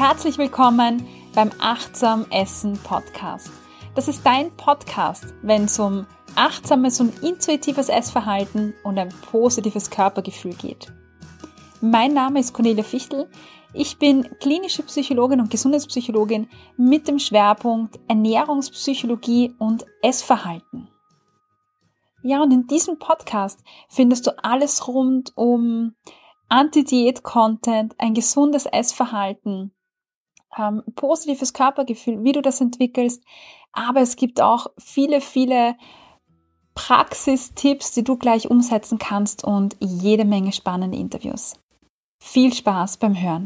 Herzlich willkommen beim Achtsam Essen Podcast. Das ist dein Podcast, wenn es um achtsames und intuitives Essverhalten und ein positives Körpergefühl geht. Mein Name ist Cornelia Fichtel. Ich bin klinische Psychologin und Gesundheitspsychologin mit dem Schwerpunkt Ernährungspsychologie und Essverhalten. Ja, und in diesem Podcast findest du alles rund um Anti-Diät-Content, ein gesundes Essverhalten, positives Körpergefühl, wie du das entwickelst. Aber es gibt auch viele Praxistipps, die du gleich umsetzen kannst und jede Menge spannende Interviews. Viel Spaß beim Hören.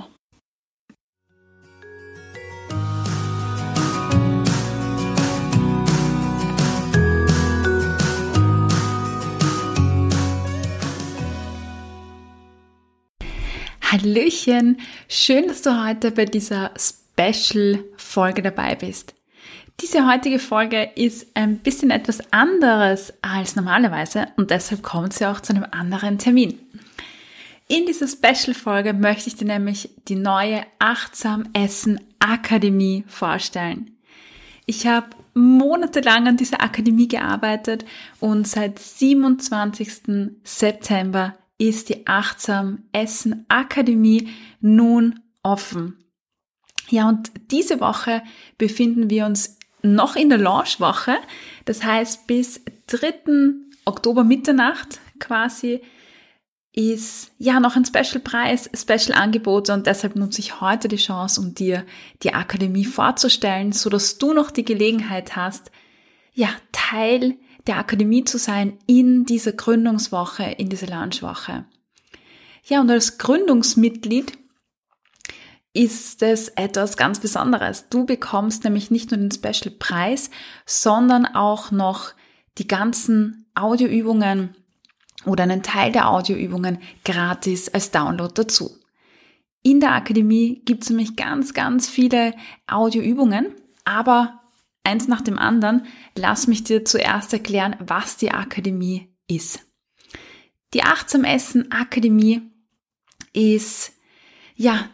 Hallöchen, schön, dass du heute bei dieser Special-Folge dabei bist. Diese heutige Folge ist ein bisschen etwas anderes als normalerweise und deshalb kommt sie auch zu einem anderen Termin. In dieser Special-Folge möchte ich dir nämlich die neue Achtsam Essen Akademie vorstellen. Ich habe monatelang an dieser Akademie gearbeitet und seit 27. September ist die Achtsam Essen Akademie nun offen. Ja, und diese Woche befinden wir uns noch in der Launchwoche. Das heißt, bis 3. Oktober Mitternacht quasi ist ja noch ein Special-Preis, Special-Angebote und deshalb nutze ich heute die Chance, um dir die Akademie vorzustellen, so dass du noch die Gelegenheit hast, ja, Teil der Akademie zu sein in dieser Gründungswoche, in dieser Launchwoche. Ja, und als Gründungsmitglied ist es etwas ganz Besonderes. Du bekommst nämlich nicht nur den Special-Preis, sondern auch noch die ganzen Audioübungen oder einen Teil der Audioübungen gratis als Download dazu. In der Akademie gibt es nämlich ganz viele Audioübungen, aber eins nach dem anderen, lass mich dir zuerst erklären, was die Akademie ist. Die Achtsam Essen Akademie ist, ja,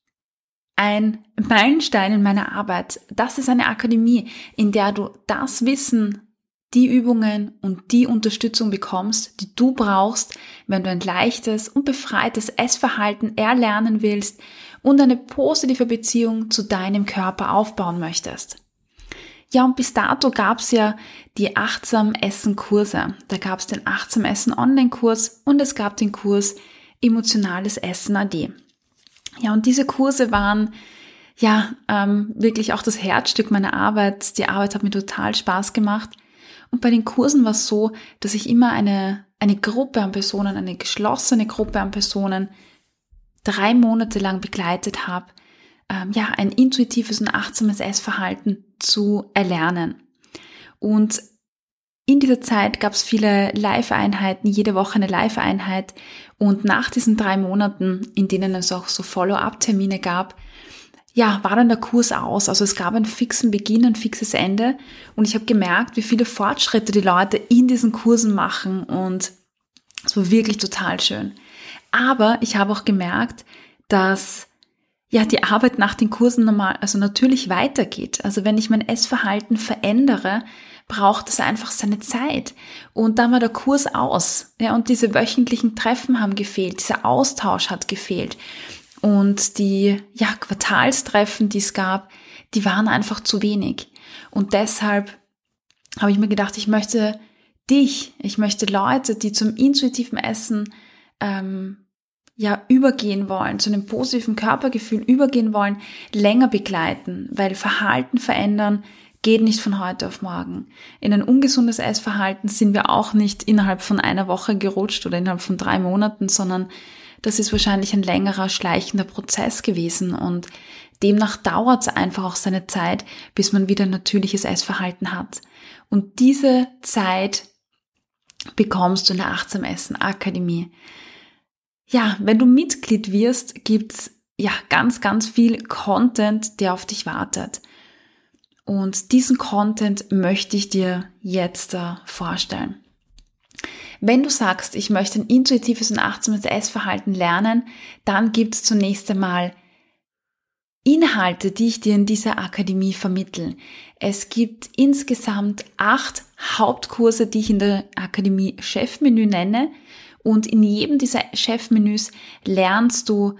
ein Meilenstein in meiner Arbeit. Das ist eine Akademie, in der du das Wissen, die Übungen und die Unterstützung bekommst, die du brauchst, wenn du ein leichtes und befreites Essverhalten erlernen willst und eine positive Beziehung zu deinem Körper aufbauen möchtest. Ja, und bis dato gab es ja die Achtsam Essen Kurse. Da gab es den Achtsam Essen Online-Kurs und es gab den Kurs Emotionales Essen AD. Ja, und diese Kurse waren ja wirklich auch das Herzstück meiner Arbeit. Die Arbeit hat mir total Spaß gemacht. Und bei den Kursen war es so, dass ich immer eine Gruppe an Personen, eine geschlossene Gruppe an Personen 3 Monate lang begleitet habe, ein intuitives und achtsames Essverhalten zu erlernen. Und in dieser Zeit gab es viele Live-Einheiten, jede Woche eine Live-Einheit. Und nach diesen 3 Monaten, in denen es auch so Follow-up-Termine gab, ja, war dann der Kurs aus. Also es gab einen fixen Beginn, ein fixes Ende. Und ich habe gemerkt, wie viele Fortschritte die Leute in diesen Kursen machen. Und es war wirklich total schön. Aber ich habe auch gemerkt, dass ja die Arbeit nach den Kursen natürlich weitergeht. Also wenn ich mein Essverhalten verändere, braucht es einfach seine Zeit. Und dann war der Kurs aus. Ja, und diese wöchentlichen Treffen haben gefehlt. Dieser Austausch hat gefehlt. Und die Quartalstreffen, die es gab, die waren einfach zu wenig. Und deshalb habe ich mir gedacht, ich möchte Leute, die zum intuitiven Essen übergehen wollen, zu einem positiven Körpergefühl übergehen wollen, länger begleiten, weil Verhalten verändern geht nicht von heute auf morgen. In ein ungesundes Essverhalten sind wir auch nicht innerhalb von einer Woche gerutscht oder innerhalb von 3 Monaten, sondern das ist wahrscheinlich ein längerer, schleichender Prozess gewesen und demnach dauert es einfach auch seine Zeit, bis man wieder ein natürliches Essverhalten hat. Und diese Zeit bekommst du in der Achtsam Essen Akademie. Ja, wenn du Mitglied wirst, gibt's ganz viel Content, der auf dich wartet. Und diesen Content möchte ich dir jetzt vorstellen. Wenn du sagst, ich möchte ein intuitives und achtsames Essverhalten lernen, dann gibt es zunächst einmal Inhalte, die ich dir in dieser Akademie vermittle. Es gibt insgesamt 8 Hauptkurse, die ich in der Akademie Chefmenü nenne. Und in jedem dieser Chefmenüs lernst du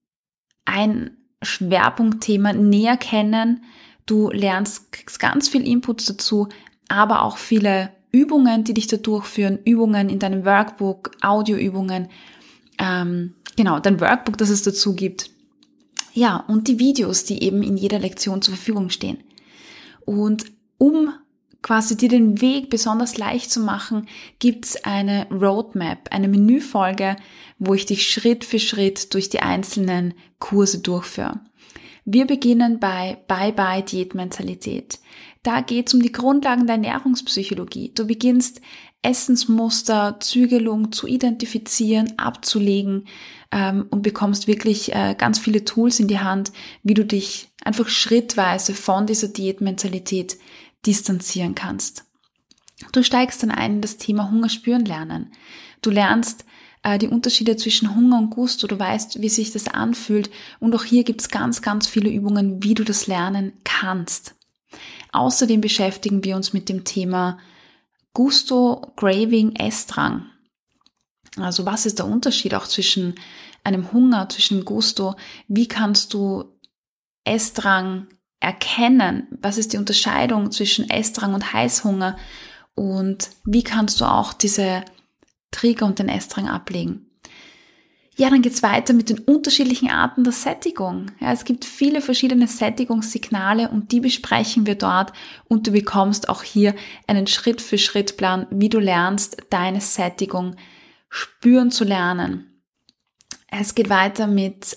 ein Schwerpunktthema näher kennen. Du lernst ganz viel Inputs dazu, aber auch viele Übungen, die dich da durchführen, Übungen in deinem Workbook, Audioübungen, dein Workbook, das es dazu gibt. Ja, und die Videos, die eben in jeder Lektion zur Verfügung stehen. Und um quasi dir den Weg besonders leicht zu machen, gibt's eine Roadmap, eine Menüfolge, wo ich dich Schritt für Schritt durch die einzelnen Kurse durchführe. Wir beginnen bei Bye-Bye Diätmentalität. Da geht's um die Grundlagen der Ernährungspsychologie. Du beginnst Essensmuster, Zügelung zu identifizieren, abzulegen und bekommst wirklich ganz viele Tools in die Hand, wie du dich einfach schrittweise von dieser Diätmentalität distanzieren kannst. Du steigst dann ein in das Thema Hunger spüren lernen. Du lernst die Unterschiede zwischen Hunger und Gusto, du weißt, wie sich das anfühlt und auch hier gibt's ganz, ganz viele Übungen, wie du das lernen kannst. Außerdem beschäftigen wir uns mit dem Thema Gusto, Craving, Essdrang. Also was ist der Unterschied auch zwischen einem Hunger, zwischen Gusto? Wie kannst du Essdrang erkennen? Was ist die Unterscheidung zwischen Essdrang und Heißhunger? Und wie kannst du auch diese Trigger und den Essdrang ablegen? Ja, dann geht's weiter mit den unterschiedlichen Arten der Sättigung. Ja, es gibt viele verschiedene Sättigungssignale und die besprechen wir dort und du bekommst auch hier einen Schritt-für-Schritt-Plan, wie du lernst, deine Sättigung spüren zu lernen. Es geht weiter mit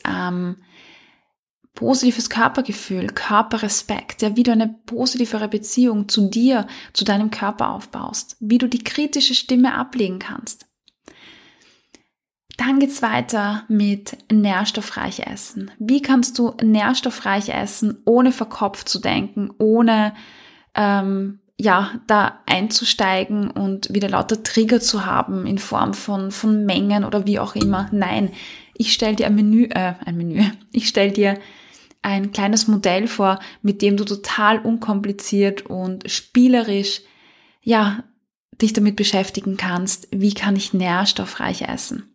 positives Körpergefühl, Körperrespekt, ja, wie du eine positivere Beziehung zu dir, zu deinem Körper aufbaust, wie du die kritische Stimme ablegen kannst. Dann geht's weiter mit nährstoffreich essen. Wie kannst du nährstoffreich essen, ohne verkopft zu denken, ohne da einzusteigen und wieder lauter Trigger zu haben in Form von Mengen oder wie auch immer. Nein, ich stelle dir Ich stelle dir ein kleines Modell vor, mit dem du total unkompliziert und spielerisch, dich damit beschäftigen kannst, wie kann ich nährstoffreich essen.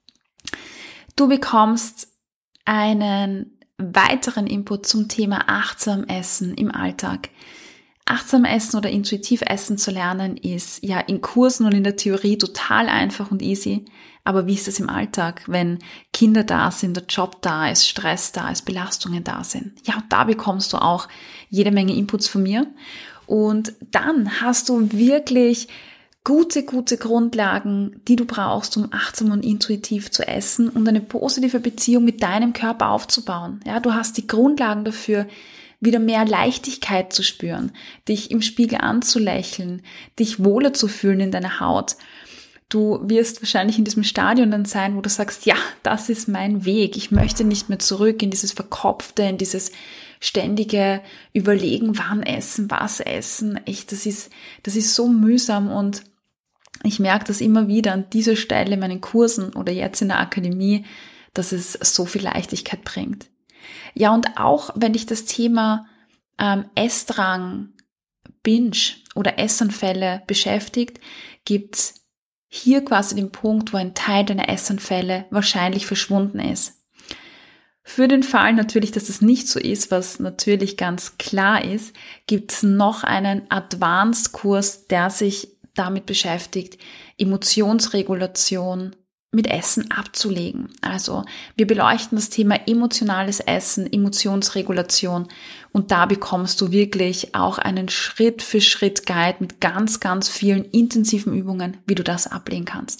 Du bekommst einen weiteren Input zum Thema achtsam Essen im Alltag. Achtsam Essen oder intuitiv Essen zu lernen ist ja in Kursen und in der Theorie total einfach und easy. Aber wie ist es im Alltag, wenn Kinder da sind, der Job da ist, Stress da ist, Belastungen da sind? Ja, da bekommst du auch jede Menge Inputs von mir. Und dann hast du wirklich gute Grundlagen, die du brauchst, um achtsam und intuitiv zu essen und eine positive Beziehung mit deinem Körper aufzubauen. Ja, du hast die Grundlagen dafür, wieder mehr Leichtigkeit zu spüren, dich im Spiegel anzulächeln, dich wohler zu fühlen in deiner Haut. Du wirst wahrscheinlich in diesem Stadion dann sein, wo du sagst, ja, das ist mein Weg. Ich möchte nicht mehr zurück in dieses Verkopfte, in dieses ständige Überlegen, wann essen, was essen. Echt, das ist so mühsam und ich merke das immer wieder an dieser Stelle in meinen Kursen oder jetzt in der Akademie, dass es so viel Leichtigkeit bringt. Ja, und auch wenn dich das Thema Essdrang, Binge oder Essanfälle beschäftigt, gibt's hier quasi den Punkt, wo ein Teil deiner Essanfälle wahrscheinlich verschwunden ist. Für den Fall natürlich, dass das nicht so ist, was natürlich ganz klar ist, gibt's noch einen Advanced-Kurs, der sich damit beschäftigt, Emotionsregulation mit Essen abzulegen. Also wir beleuchten das Thema emotionales Essen, Emotionsregulation und da bekommst du wirklich auch einen Schritt-für-Schritt-Guide mit ganz, ganz vielen intensiven Übungen, wie du das ablegen kannst.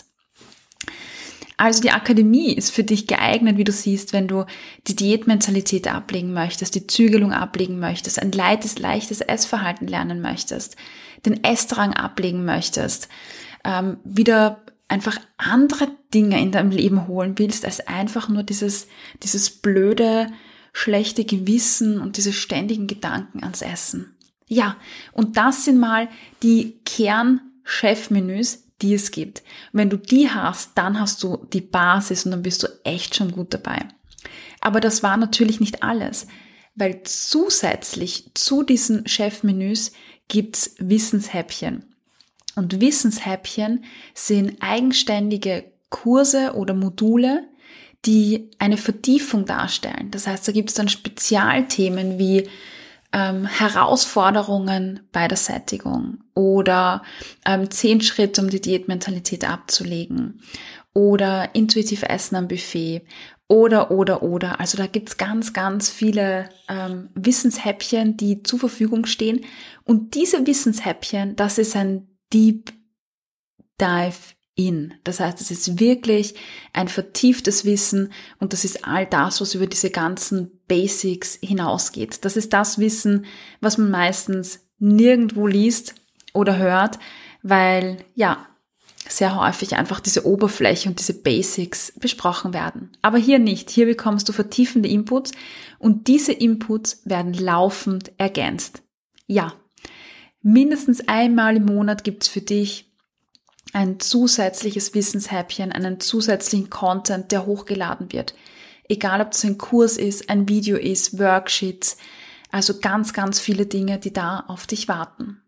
Also die Akademie ist für dich geeignet, wie du siehst, wenn du die Diätmentalität ablegen möchtest, die Zügelung ablegen möchtest, ein leichtes Essverhalten lernen möchtest, den Essdrang ablegen möchtest, wieder einfach andere Dinge in deinem Leben holen willst, als einfach nur dieses blöde, schlechte Gewissen und diese ständigen Gedanken ans Essen. Ja, und das sind mal die Kern-Chefmenüs, die es gibt. Und wenn du die hast, dann hast du die Basis und dann bist du echt schon gut dabei. Aber das war natürlich nicht alles. weil zusätzlich zu diesen Chefmenüs gibt's Wissenshäppchen. Und Wissenshäppchen sind eigenständige Kurse oder Module, die eine Vertiefung darstellen. Das heißt, da gibt's dann Spezialthemen wie Herausforderungen bei der Sättigung oder 10 Schritte, um die Diätmentalität abzulegen oder intuitiv Essen am Buffet oder. Also da gibt's ganz, ganz viele Wissenshäppchen, die zur Verfügung stehen. Und diese Wissenshäppchen, das ist ein Deep Dive in. Das heißt, es ist wirklich ein vertieftes Wissen und das ist all das, was über diese ganzen Basics hinausgeht. Das ist das Wissen, was man meistens nirgendwo liest oder hört, weil ja, sehr häufig einfach diese Oberfläche und diese Basics besprochen werden. Aber hier nicht. Hier bekommst du vertiefende Inputs und diese Inputs werden laufend ergänzt. Ja, mindestens einmal im Monat gibt's für dich ein zusätzliches Wissenshäppchen, einen zusätzlichen Content, der hochgeladen wird. Egal, ob das ein Kurs ist, ein Video ist, Worksheets, also ganz, ganz viele Dinge, die da auf dich warten.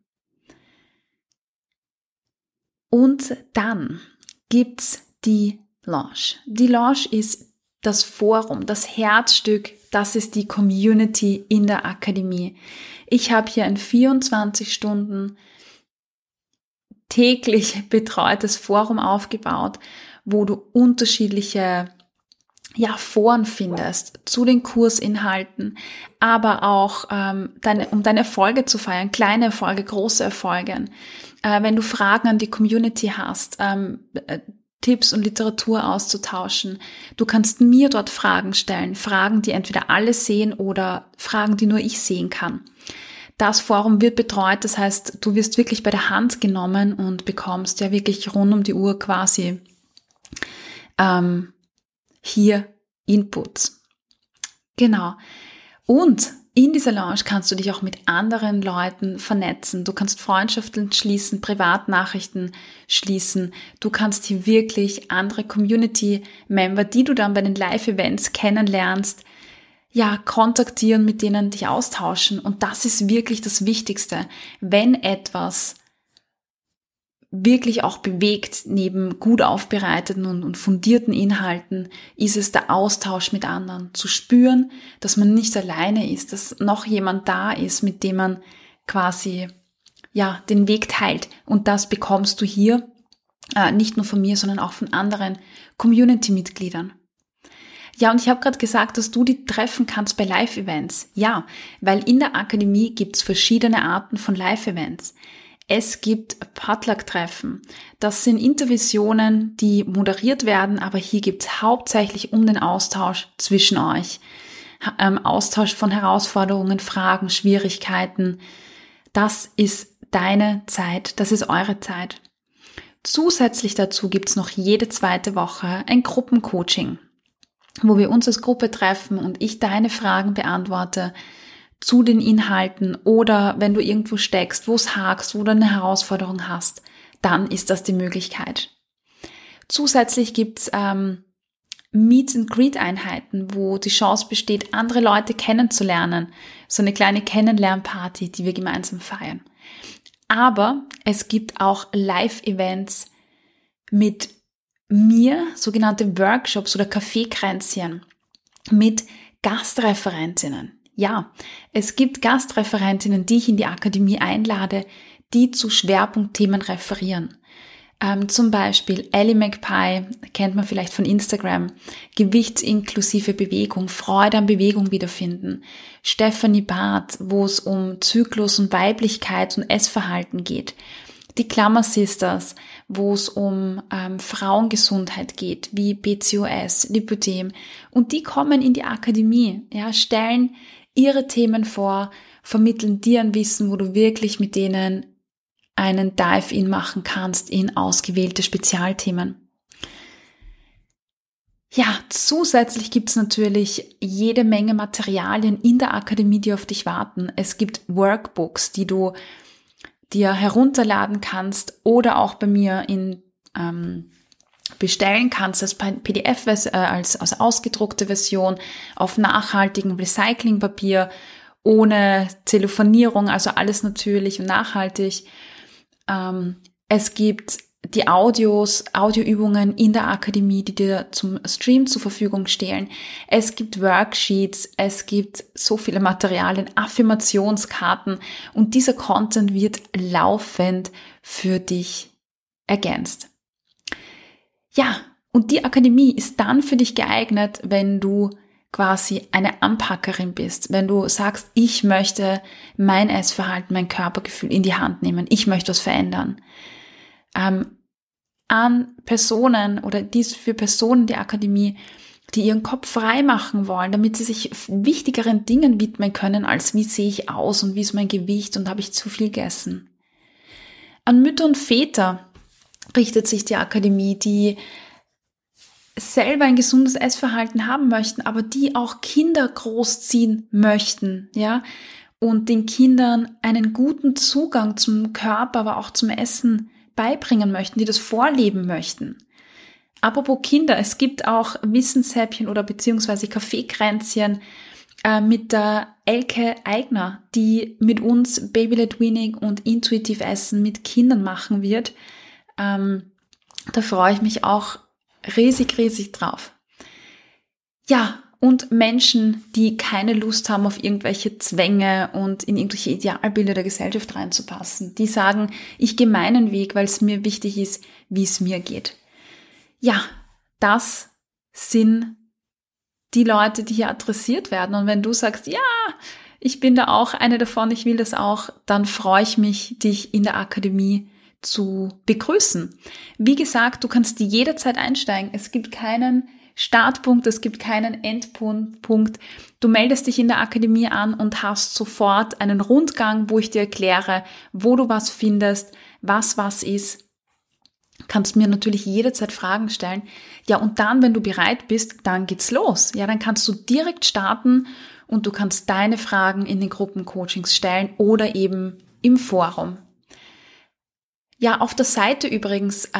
Und dann gibt's die Lounge. Die Lounge ist das Forum, das Herzstück, das ist die Community in der Akademie. Ich habe hier ein 24 Stunden täglich betreutes Forum aufgebaut, wo du unterschiedliche Foren findest zu den Kursinhalten, aber auch um deine Erfolge zu feiern, kleine Erfolge, große Erfolge. Wenn du Fragen an die Community hast, Tipps und Literatur auszutauschen. Du kannst mir dort Fragen stellen, Fragen, die entweder alle sehen oder Fragen, die nur ich sehen kann. Das Forum wird betreut, das heißt, du wirst wirklich bei der Hand genommen und bekommst ja wirklich rund um die Uhr quasi hier Inputs. Genau. Und in dieser Lounge kannst du dich auch mit anderen Leuten vernetzen. Du kannst Freundschaften schließen, Privatnachrichten schließen. Du kannst hier wirklich andere Community-Member, die du dann bei den Live-Events kennenlernst, kontaktieren, mit denen dich austauschen. Und das ist wirklich das Wichtigste. Wenn etwas wirklich auch bewegt, neben gut aufbereiteten und fundierten Inhalten, ist es der Austausch mit anderen. Zu spüren, dass man nicht alleine ist, dass noch jemand da ist, mit dem man quasi den Weg teilt. Und das bekommst du hier nicht nur von mir, sondern auch von anderen Community-Mitgliedern. Ja, und ich habe gerade gesagt, dass du die treffen kannst bei Live-Events. Ja, weil in der Akademie gibt's verschiedene Arten von Live-Events. Es gibt Potluck-Treffen. Das sind Intervisionen, die moderiert werden, aber hier geht's hauptsächlich um den Austausch zwischen euch. Austausch von Herausforderungen, Fragen, Schwierigkeiten. Das ist deine Zeit, das ist eure Zeit. Zusätzlich dazu gibt's noch jede zweite Woche ein Gruppencoaching, wo wir uns als Gruppe treffen und ich deine Fragen beantworte zu den Inhalten oder wenn du irgendwo steckst, wo es hakst, wo du eine Herausforderung hast, dann ist das die Möglichkeit. Zusätzlich gibt's Meet-and-Greet-Einheiten, wo die Chance besteht, andere Leute kennenzulernen. So eine kleine Kennenlernparty, die wir gemeinsam feiern. Aber es gibt auch Live-Events mit mir, sogenannte Workshops oder Kaffeekränzchen mit Gastreferentinnen. Ja, es gibt Gastreferentinnen, die ich in die Akademie einlade, die zu Schwerpunktthemen referieren. Zum Beispiel Ellie McPie, kennt man vielleicht von Instagram, gewichtsinklusive Bewegung, Freude an Bewegung wiederfinden. Stephanie Barth, wo es um Zyklus und Weiblichkeit und Essverhalten geht. Die Klammer Sisters, wo es um Frauengesundheit geht, wie PCOS, Lipödem. Und die kommen in die Akademie, stellen ihre Themen vor, vermitteln dir ein Wissen, wo du wirklich mit denen einen Dive-In machen kannst in ausgewählte Spezialthemen. Ja, zusätzlich gibt's natürlich jede Menge Materialien in der Akademie, die auf dich warten. Es gibt Workbooks, die du dir herunterladen kannst oder auch bei mir in bestellen kannst als PDF, als ausgedruckte Version auf nachhaltigem Recyclingpapier, ohne Zellophanierung, also alles natürlich und nachhaltig. Es gibt die Audioübungen in der Akademie, die dir zum Stream zur Verfügung stehen. Es gibt Worksheets, es gibt so viele Materialien, Affirmationskarten und dieser Content wird laufend für dich ergänzt. Ja, und die Akademie ist dann für dich geeignet, wenn du quasi eine Anpackerin bist, wenn du sagst, ich möchte mein Essverhalten, mein Körpergefühl in die Hand nehmen, ich möchte was verändern. An Personen oder für Personen die Akademie, die ihren Kopf frei machen wollen, damit sie sich wichtigeren Dingen widmen können, als wie sehe ich aus und wie ist mein Gewicht und habe ich zu viel gegessen. An Mütter und Väter richtet sich die Akademie, die selber ein gesundes Essverhalten haben möchten, aber die auch Kinder großziehen möchten, ja, und den Kindern einen guten Zugang zum Körper, aber auch zum Essen beibringen möchten, die das vorleben möchten. Apropos Kinder, es gibt auch Wissenshäppchen oder beziehungsweise Kaffeekränzchen mit der Elke Aigner, die mit uns Baby-led Weaning und intuitiv Essen mit Kindern machen wird. Da freue ich mich auch riesig drauf. Ja, und Menschen, die keine Lust haben auf irgendwelche Zwänge und in irgendwelche Idealbilder der Gesellschaft reinzupassen. Die sagen, ich gehe meinen Weg, weil es mir wichtig ist, wie es mir geht. Ja, das sind die Leute, die hier adressiert werden. Und wenn du sagst, ja, ich bin da auch eine davon, ich will das auch, dann freue ich mich, dich in der Akademie zu begrüßen. Wie gesagt, du kannst jederzeit einsteigen. Es gibt keinen Startpunkt, es gibt keinen Endpunkt. Du meldest dich in der Akademie an und hast sofort einen Rundgang, wo ich dir erkläre, wo du was findest, was ist. Kannst mir natürlich jederzeit Fragen stellen. Ja, und dann, wenn du bereit bist, dann geht's los. Ja, dann kannst du direkt starten und du kannst deine Fragen in den Gruppencoachings stellen oder eben im Forum. Ja, auf der Seite übrigens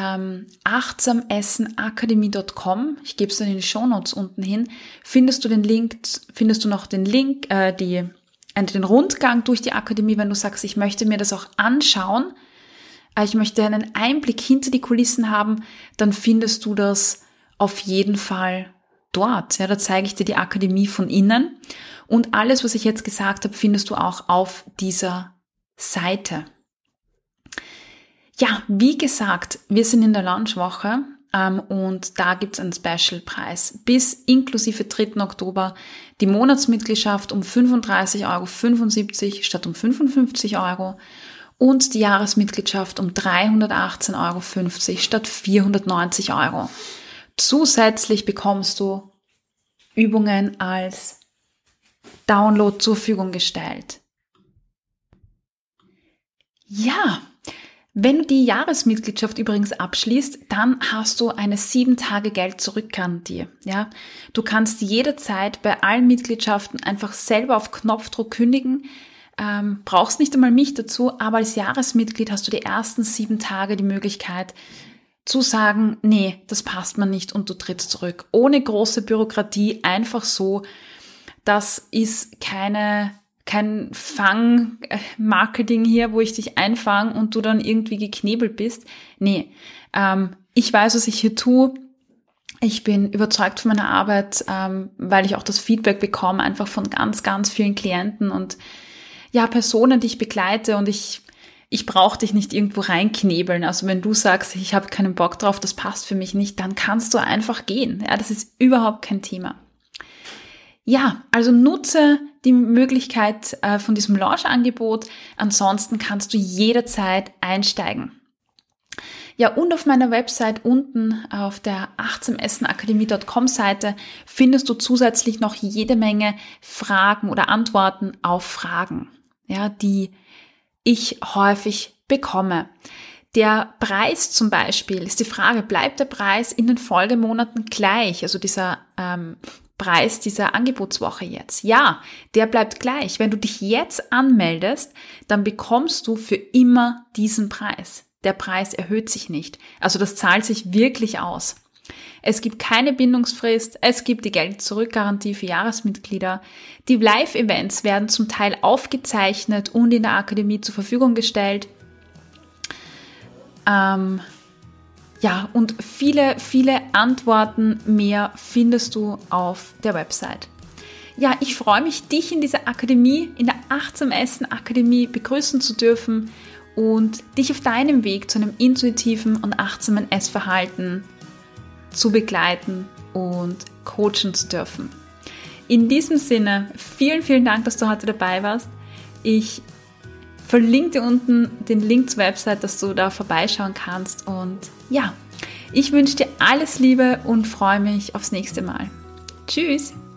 achtsamessenakademie.com, ich gebe es dann in die Shownotes unten hin, findest du noch den Link, den Rundgang durch die Akademie, wenn du sagst, ich möchte mir das auch anschauen, ich möchte einen Einblick hinter die Kulissen haben, dann findest du das auf jeden Fall dort. Ja, da zeige ich dir die Akademie von innen und alles, was ich jetzt gesagt habe, findest du auch auf dieser Seite. Ja, wie gesagt, wir sind in der Launchwoche und da gibt's einen Special-Preis. Bis inklusive 3. Oktober die Monatsmitgliedschaft um 35,75 € statt um 55 € und die Jahresmitgliedschaft um 318,50 € statt 490 €. Zusätzlich bekommst du Übungen als Download zur Verfügung gestellt. Ja, wenn du die Jahresmitgliedschaft übrigens abschließt, dann hast du eine 7-Tage-Geld-Zurück-Garantie. Ja? Du kannst jederzeit bei allen Mitgliedschaften einfach selber auf Knopfdruck kündigen, brauchst nicht einmal mich dazu, aber als Jahresmitglied hast du die ersten 7 Tage die Möglichkeit zu sagen, nee, das passt mir nicht und du trittst zurück. Ohne große Bürokratie, einfach so. Das ist kein Fang-Marketing hier, wo ich dich einfange und du dann irgendwie geknebelt bist. Nee, ich weiß, was ich hier tue. Ich bin überzeugt von meiner Arbeit, weil ich auch das Feedback bekomme, einfach von ganz vielen Klienten und ja, Personen, die ich begleite und ich brauche dich nicht irgendwo reinknebeln. Also wenn du sagst, ich habe keinen Bock drauf, das passt für mich nicht, dann kannst du einfach gehen. Ja, das ist überhaupt kein Thema. Ja, also nutze die Möglichkeit von diesem Launch-Angebot. Ansonsten kannst du jederzeit einsteigen. Ja, und auf meiner Website unten auf der achtsamessenakademie.com Seite findest du zusätzlich noch jede Menge Fragen oder Antworten auf Fragen, ja, die ich häufig bekomme. Der Preis zum Beispiel ist die Frage, bleibt der Preis in den Folgemonaten gleich? Also dieser Preis dieser Angebotswoche jetzt. Ja, der bleibt gleich. Wenn du dich jetzt anmeldest, dann bekommst du für immer diesen Preis. Der Preis erhöht sich nicht. Also das zahlt sich wirklich aus. Es gibt keine Bindungsfrist, es gibt die Geld-Zurück-Garantie für Jahresmitglieder. Die Live-Events werden zum Teil aufgezeichnet und in der Akademie zur Verfügung gestellt. Und viele, viele Antworten mehr findest du auf der Website. Ja, ich freue mich, dich in dieser Akademie, in der Achtsam Essen Akademie begrüßen zu dürfen und dich auf deinem Weg zu einem intuitiven und achtsamen Essverhalten zu begleiten und coachen zu dürfen. In diesem Sinne, vielen, vielen Dank, dass du heute dabei warst. Ich verlinke dir unten den Link zur Website, dass du da vorbeischauen kannst. Und ja, ich wünsche dir alles Liebe und freue mich aufs nächste Mal. Tschüss!